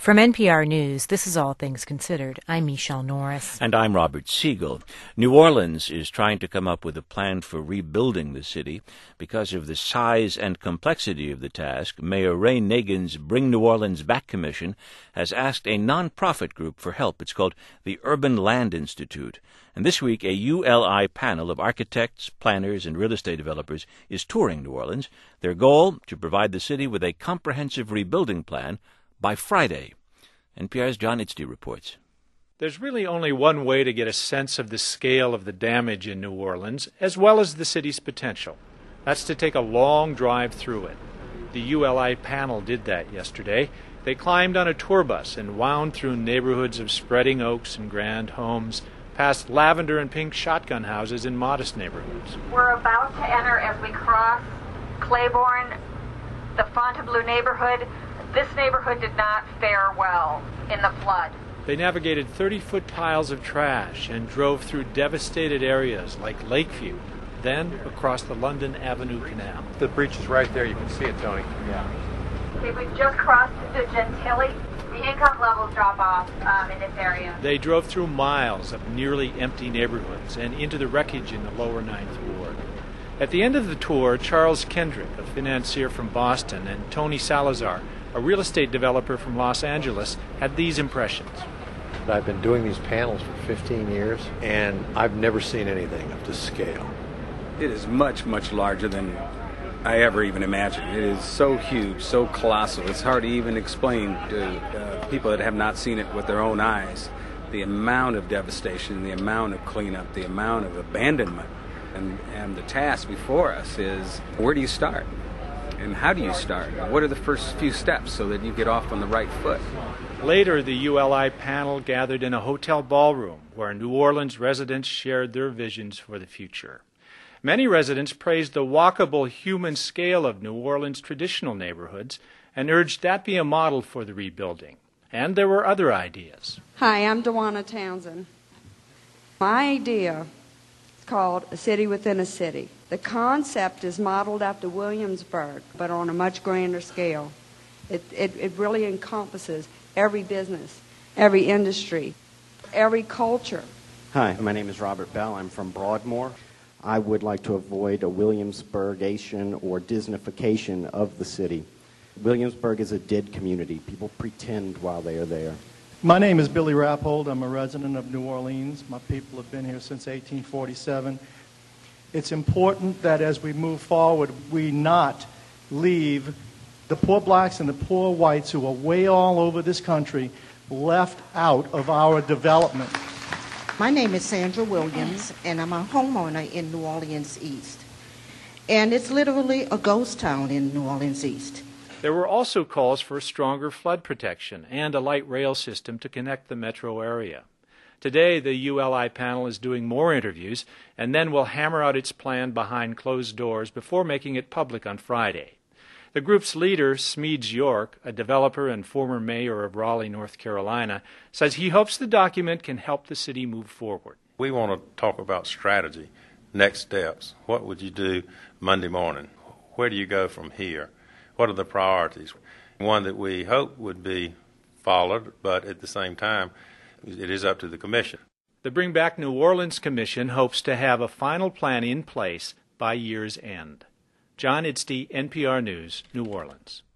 From NPR News, this is All Things Considered. I'm Michelle Norris. And I'm Robert Siegel. New Orleans is trying to come up with a plan for rebuilding the city. Because of the size and complexity of the task, Mayor Ray Nagin's Bring New Orleans Back Commission has asked a nonprofit group for help. It's called the Urban Land Institute. And this week, a ULI panel of architects, planners, and real estate developers is touring New Orleans. Their goal, to provide the city with a comprehensive rebuilding plan by Friday. NPR's John Itzdy reports. There's really only one way to get a sense of the scale of the damage in New Orleans, as well as the city's potential. That's to take a long drive through it. The ULI panel did that yesterday. They climbed on a tour bus and wound through neighborhoods of spreading oaks and grand homes, past lavender and pink shotgun houses in modest neighborhoods. We're about to enter as we cross Claiborne, the Fontainebleau neighborhood. This neighborhood did not fare well in the flood. They navigated 30-foot piles of trash and drove through devastated areas like Lakeview, then across the London Avenue Canal. The breach is right there. You can see it, Tony. Yeah. Okay, we've just crossed the Gentilly. The income levels drop off in this area. They drove through miles of nearly empty neighborhoods and into the wreckage in the lower Ninth Ward. At the end of the tour, Charles Kendrick, a financier from Boston, and Tony Salazar, a real estate developer from Los Angeles, had these impressions. I've been doing these panels for 15 years, and I've never seen anything of this scale. It is much, much larger than I ever even imagined. It is so huge, so colossal. It's hard to even explain to people that have not seen it with their own eyes. The amount of devastation, the amount of cleanup, the amount of abandonment. And the task before us is, where do you start? And how do you start? What are the first few steps so that you get off on the right foot? Later, the ULI panel gathered in a hotel ballroom where New Orleans residents shared their visions for the future. Many residents praised the walkable human scale of New Orleans' traditional neighborhoods and urged that be a model for the rebuilding. And there were other ideas. Hi, I'm Dewana Townsend. My idea is called A City Within a City. The concept is modeled after Williamsburg, but on a much grander scale. It really encompasses every business, every industry, every culture. Hi, my name is Robert Bell. I'm from Broadmoor. I would like to avoid a Williamsburgation or Disneyfication of the city. Williamsburg is a dead community. People pretend while they are there. My name is Billy Rappold. I'm a resident of New Orleans. My people have been here since 1847. It's important that as we move forward, we not leave the poor blacks and the poor whites who are way all over this country left out of our development. My name is Sandra Williams, and I'm a homeowner in New Orleans East. And it's literally a ghost town in New Orleans East. There were also calls for stronger flood protection and a light rail system to connect the metro area. Today, the ULI panel is doing more interviews and then will hammer out its plan behind closed doors before making it public on Friday. The group's leader, Smedes York, a developer and former mayor of Raleigh, North Carolina, says he hopes the document can help the city move forward. We want to talk about strategy, next steps. What would you do Monday morning? Where do you go from here? What are the priorities? One that we hope would be followed, but at the same time, it is up to the commission. The Bring Back New Orleans Commission hopes to have a final plan in place by year's end. John Itzdy, NPR News, New Orleans.